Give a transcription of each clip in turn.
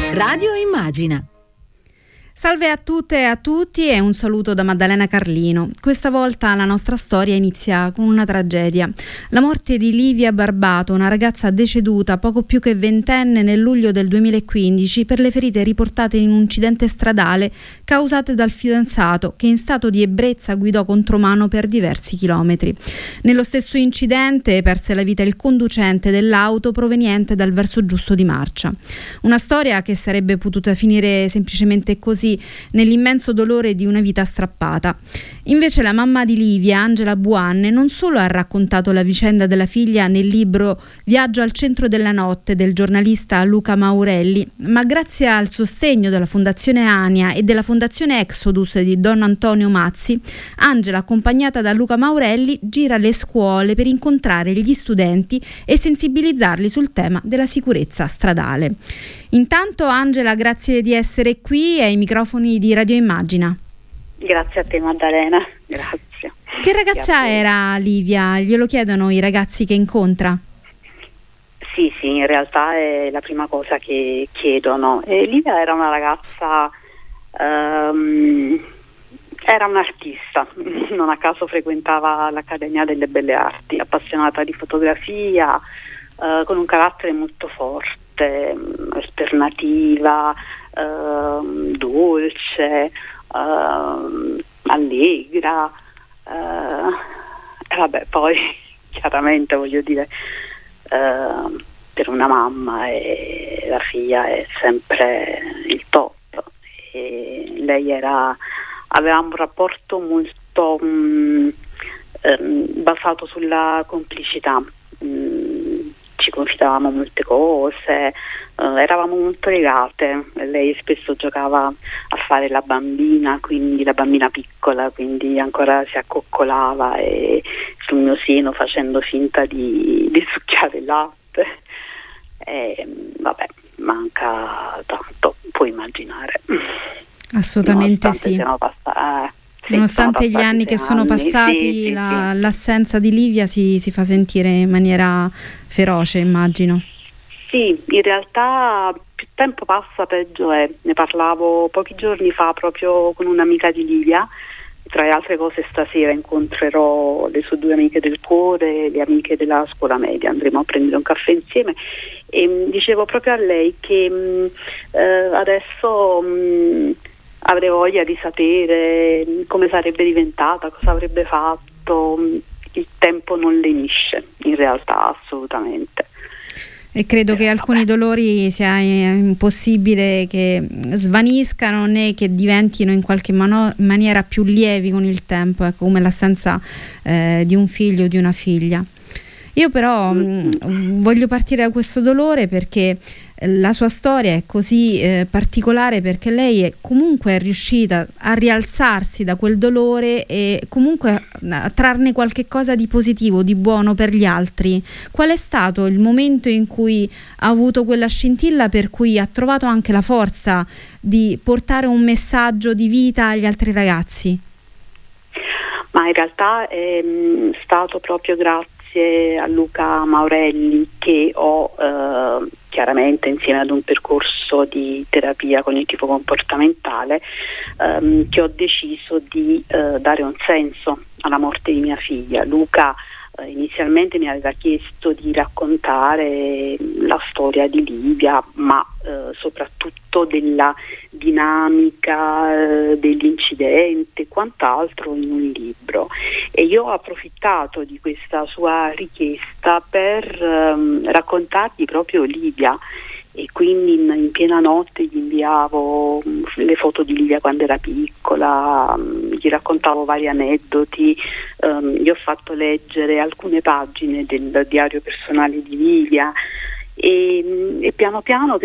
Radio Immagina. Salve a tutte e a tutti e un saluto da Maddalena Carlino. Questa volta la nostra storia inizia con una tragedia. La morte di Livia Barbato, una ragazza deceduta poco più che ventenne nel luglio del 2015 per le ferite riportate in un incidente stradale causate dal fidanzato che in stato di ebbrezza guidò contromano per diversi chilometri. Nello stesso incidente perse la vita il conducente dell'auto proveniente dal verso giusto di marcia. Una storia che sarebbe potuta finire semplicemente così, nell'immenso dolore di una vita strappata. Invece la mamma di Livia, Angela Buanne, non solo ha raccontato la vicenda della figlia nel libro Viaggio al centro della notte del giornalista Luca Maurelli, ma grazie al sostegno della Fondazione Ania e della Fondazione Exodus di Don Antonio Mazzi, Angela, accompagnata da Luca Maurelli, gira le scuole per incontrare gli studenti e sensibilizzarli sul tema della sicurezza stradale. Intanto Angela, grazie di essere qui ai microfoni di Radio Immagina. Grazie a te Maddalena, grazie. Che ragazza era Livia? Glielo chiedono i ragazzi che incontra? Sì, in realtà è la prima cosa che chiedono. Livia era una ragazza, era un'artista, non a caso frequentava l'Accademia delle Belle Arti, appassionata di fotografia, con un carattere molto forte, alternativa, dolce, allegra, e vabbè, poi chiaramente voglio dire, per una mamma e la figlia è sempre il top, e lei aveva un rapporto molto basato sulla complicità. Ci confidavamo molte cose, eravamo molto legate. Lei spesso giocava a fare la bambina, quindi la bambina piccola, quindi ancora si accoccolava sul mio seno facendo finta di succhiare il latte. Vabbè, manca tanto, puoi immaginare. Assolutamente sì. Nonostante gli anni che sono passati, sì. L'assenza di Livia si fa sentire in maniera feroce, immagino. Sì, in realtà più tempo passa peggio è. Ne parlavo pochi giorni fa proprio con un'amica di Livia. Tra le altre cose stasera incontrerò le sue due amiche del cuore, le amiche della scuola media, andremo a prendere un caffè insieme e dicevo proprio a lei che adesso avrei voglia di sapere come sarebbe diventata, cosa avrebbe fatto. Il tempo non lenisce, in realtà, assolutamente. E credo che alcuni dolori sia impossibile che svaniscano né che diventino in qualche maniera più lievi con il tempo, come l'assenza di un figlio o di una figlia. Io però voglio partire da questo dolore perché la sua storia è così particolare, perché lei è comunque riuscita a rialzarsi da quel dolore e comunque a trarne qualche cosa di positivo, di buono per gli altri. Qual è stato il momento in cui ha avuto quella scintilla per cui ha trovato anche la forza di portare un messaggio di vita agli altri ragazzi? Ma in realtà è stato proprio grazie a Luca Maurelli che ho chiaramente insieme ad un percorso di terapia cognitivo-comportamentale che ho deciso di dare un senso alla morte di mia figlia. Luca inizialmente mi aveva chiesto di raccontare la storia di Livia, ma soprattutto della dinamica dell'incidente e quant'altro in un libro, e io ho approfittato di questa sua richiesta per raccontargli proprio Livia. E quindi in piena notte gli inviavo le foto di Livia quando era piccola, gli raccontavo vari aneddoti, gli ho fatto leggere alcune pagine del diario personale di Livia e piano piano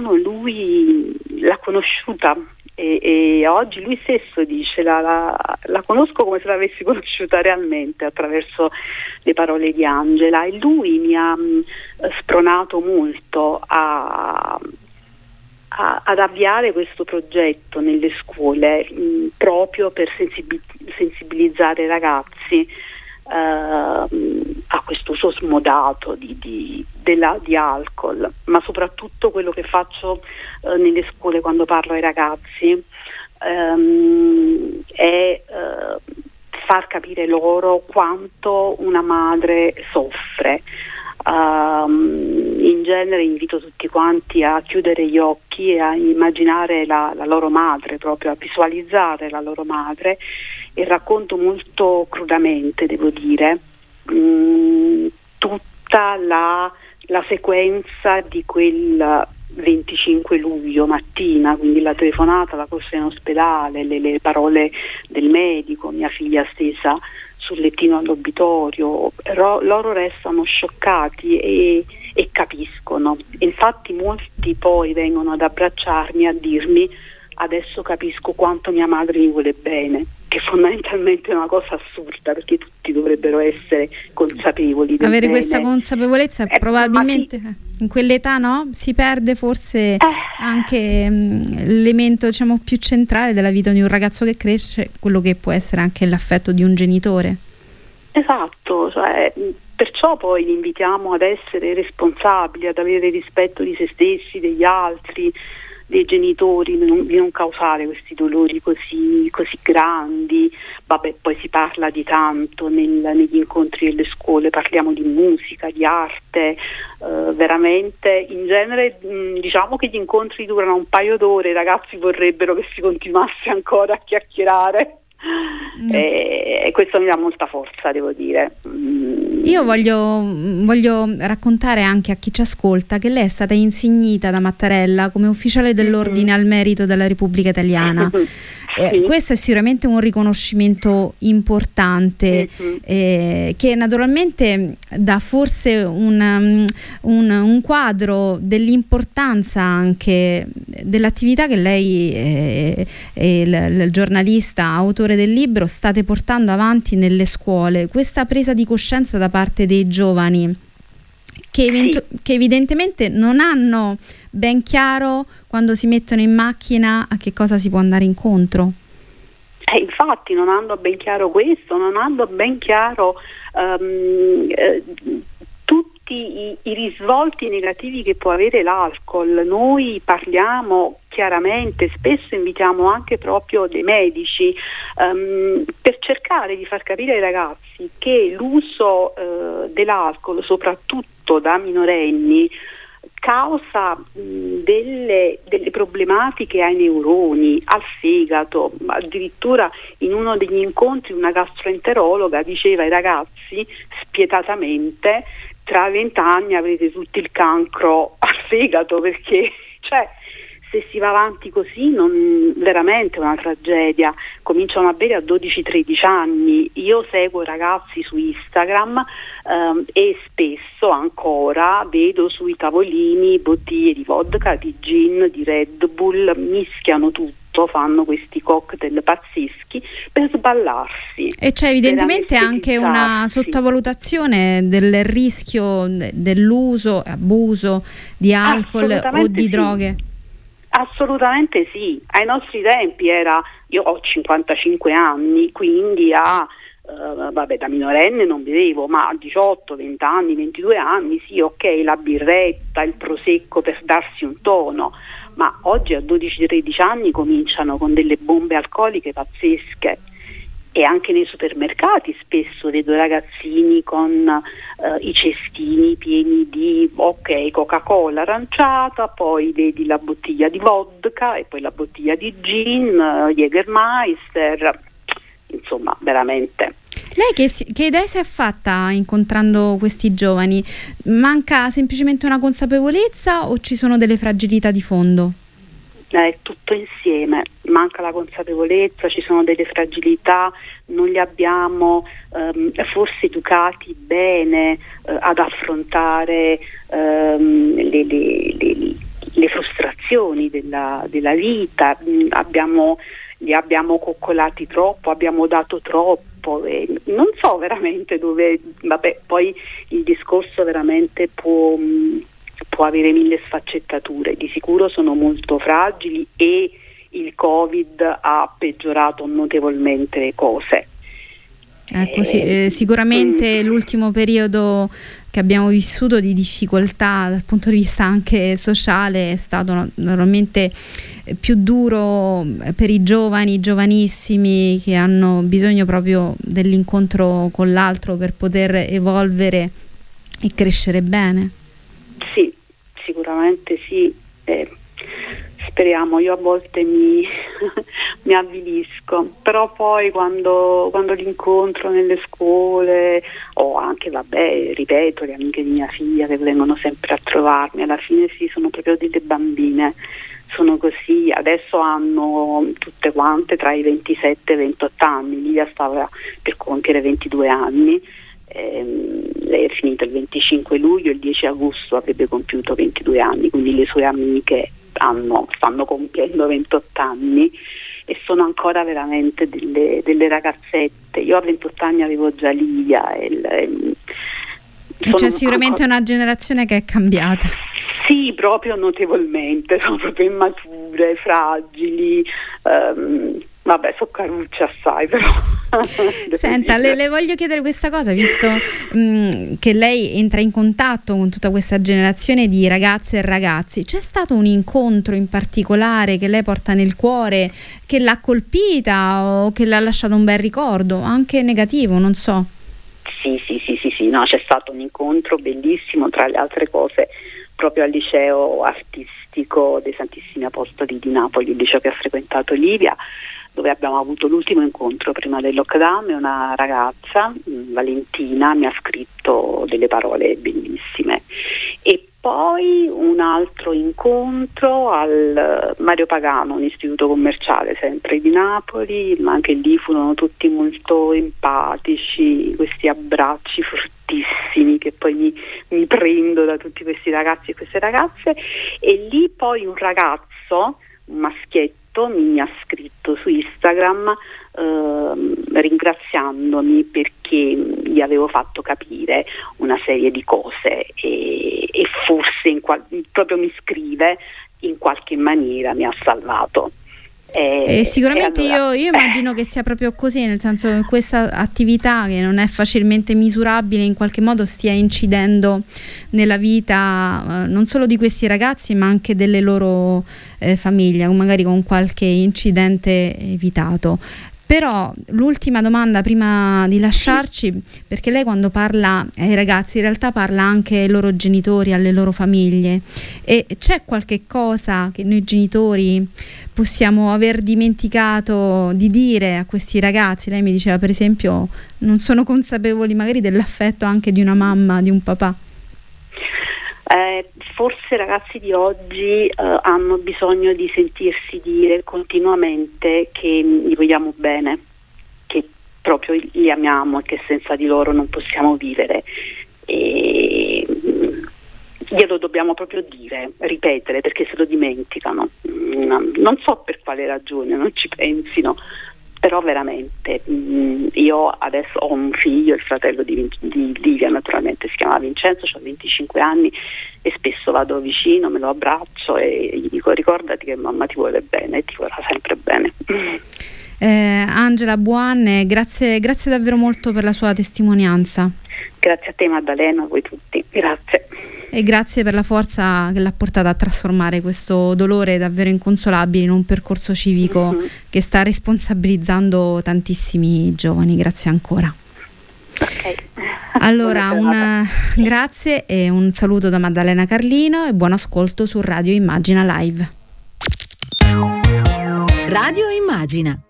lui l'ha conosciuta e oggi lui stesso dice la conosco come se l'avessi conosciuta realmente attraverso le parole di Angela, e lui mi ha spronato molto ad avviare questo progetto nelle scuole proprio per sensibilizzare i ragazzi a questo uso smodato di alcol, ma soprattutto quello che faccio nelle scuole quando parlo ai ragazzi è far capire loro quanto una madre soffre. In genere invito tutti quanti a chiudere gli occhi e a immaginare la loro madre, proprio a visualizzare la loro madre, e racconto molto crudamente, devo dire, tutta la sequenza di quel 25 luglio mattina, quindi la telefonata, la corsa in ospedale, le parole del medico, mia figlia stesa sul lettino all'obitorio. Loro restano scioccati e capiscono. Infatti molti poi vengono ad abbracciarmi, a dirmi: adesso capisco quanto mia madre mi vuole bene, che fondamentalmente è una cosa assurda, perché tutti dovrebbero essere consapevoli del avere bene. Questa consapevolezza probabilmente in quell'età, no? Si perde forse anche l'elemento, diciamo, più centrale della vita di un ragazzo che cresce, quello che può essere anche l'affetto di un genitore. Esatto, cioè, perciò poi li invitiamo ad essere responsabili, ad avere rispetto di se stessi, degli altri, dei genitori, di non causare questi dolori così grandi. Vabbè, poi si parla di tanto negli incontri delle scuole, parliamo di musica, di arte, veramente in genere diciamo che gli incontri durano un paio d'ore, i ragazzi vorrebbero che si continuasse ancora a chiacchierare. E questo mi dà molta forza, devo dire. Io voglio raccontare anche a chi ci ascolta che lei è stata insignita da Mattarella come ufficiale dell'Ordine al Merito della Repubblica Italiana. Sì. Questo è sicuramente un riconoscimento importante, che naturalmente dà forse un quadro dell'importanza anche dell'attività che lei il giornalista, autore del libro, state portando avanti nelle scuole. Questa presa di coscienza da parte dei giovani che evidentemente non hanno ben chiaro quando si mettono in macchina a che cosa si può andare incontro. Infatti non hanno ben chiaro questo, non hanno ben chiaro tutti i risvolti negativi che può avere l'alcol. Noi parliamo chiaramente, spesso invitiamo anche proprio dei medici per cercare di far capire ai ragazzi che l'uso dell'alcol, soprattutto da minorenni, causa delle problematiche ai neuroni, al fegato. Addirittura in uno degli incontri una gastroenterologa diceva ai ragazzi spietatamente: tra 20 anni avrete tutti il cancro al fegato, perché se si va avanti così veramente è una tragedia. Cominciano a bere a 12-13 anni. Io seguo ragazzi su Instagram e spesso ancora vedo sui tavolini bottiglie di vodka, di gin, di Red Bull, mischiano tutto, fanno questi cocktail pazzeschi per sballarsi. E c'è evidentemente anche una sottovalutazione del rischio dell'uso e abuso di alcol o di droghe. Assolutamente sì, ai nostri tempi io ho 55 anni, quindi da minorenne non bevevo, ma a 18, 20 anni, 22 anni sì, ok, la birretta, il prosecco per darsi un tono, ma oggi a 12-13 anni cominciano con delle bombe alcoliche pazzesche. E anche nei supermercati spesso vedo ragazzini con i cestini pieni di Coca-Cola aranciata, poi vedi la bottiglia di vodka e poi la bottiglia di gin, Jägermeister, insomma veramente. Lei che idea si è fatta incontrando questi giovani? Manca semplicemente una consapevolezza o ci sono delle fragilità di fondo? È tutto insieme, manca la consapevolezza, ci sono delle fragilità, non li abbiamo forse educati bene ad affrontare le frustrazioni della vita. Li abbiamo coccolati troppo, abbiamo dato troppo, e non so veramente dove. Poi il discorso veramente può avere mille sfaccettature. Di sicuro sono molto fragili e il Covid ha peggiorato notevolmente le cose. Sicuramente l'ultimo periodo che abbiamo vissuto di difficoltà dal punto di vista anche sociale è stato normalmente più duro per i giovanissimi, che hanno bisogno proprio dell'incontro con l'altro per poter evolvere e crescere bene. Sì, sicuramente sì. Speriamo, io a volte mi avvilisco, però poi quando li incontro nelle scuole, o anche, ripeto, le amiche di mia figlia che vengono sempre a trovarmi, alla fine sì, sono proprio delle bambine, sono così. Adesso hanno tutte quante tra i 27 e i 28 anni, Livia stava per compiere 22 anni, lei è finita il 25 luglio, il 10 agosto avrebbe compiuto 22 anni, quindi le sue amiche stanno compiendo 28 anni e sono ancora veramente delle ragazzette. Io a 28 anni avevo già Livia c'è sicuramente una generazione che è cambiata. Sì, proprio notevolmente, sono proprio immature, fragili, sono carucce assai, però. Senta, le voglio chiedere questa cosa, visto che lei entra in contatto con tutta questa generazione di ragazze e ragazzi. C'è stato un incontro in particolare che lei porta nel cuore, che l'ha colpita o che le ha lasciato un bel ricordo, anche negativo, non so? Sì, no, c'è stato un incontro bellissimo, tra le altre cose, proprio al liceo artistico dei Santissimi Apostoli di Napoli, il liceo che ha frequentato Livia, dove abbiamo avuto l'ultimo incontro prima del lockdown, e una ragazza, Valentina, mi ha scritto delle parole bellissime. E poi un altro incontro al Mario Pagano, un istituto commerciale sempre di Napoli, ma anche lì furono tutti molto empatici, questi abbracci fortissimi che poi mi prendo da tutti questi ragazzi e queste ragazze. E lì poi un ragazzo, un maschietto, mi ha scritto su Instagram ringraziandomi perché gli avevo fatto capire una serie di cose e forse proprio mi scrive, in qualche maniera mi ha salvato. Sicuramente allora, io immagino che sia proprio così, nel senso che questa attività, che non è facilmente misurabile, in qualche modo stia incidendo nella vita non solo di questi ragazzi, ma anche delle loro famiglie, magari con qualche incidente evitato. Però l'ultima domanda prima di lasciarci, perché lei quando parla ai ragazzi in realtà parla anche ai loro genitori, alle loro famiglie, e c'è qualche cosa che noi genitori possiamo aver dimenticato di dire a questi ragazzi? Lei mi diceva, per esempio, non sono consapevoli magari dell'affetto anche di una mamma, di un papà. Forse i ragazzi di oggi hanno bisogno di sentirsi dire continuamente che gli vogliamo bene, che proprio li amiamo e che senza di loro non possiamo vivere. E glielo dobbiamo proprio dire, ripetere, perché se lo dimenticano. Non so per quale ragione non ci pensino, però veramente io adesso ho un figlio, il fratello di Livia, naturalmente si chiama Vincenzo, ha 25 anni e spesso vado vicino, me lo abbraccio e gli dico: ricordati che mamma ti vuole bene e ti vorrà sempre bene. Angela Buan, grazie davvero molto per la sua testimonianza. Grazie a te Maddalena, a voi tutti, grazie. E grazie per la forza che l'ha portata a trasformare questo dolore davvero inconsolabile in un percorso civico che sta responsabilizzando tantissimi giovani. Grazie ancora. Okay. Allora, grazie e un saluto da Maddalena Carlino e buon ascolto su Radio Immagina Live. Radio Immagina.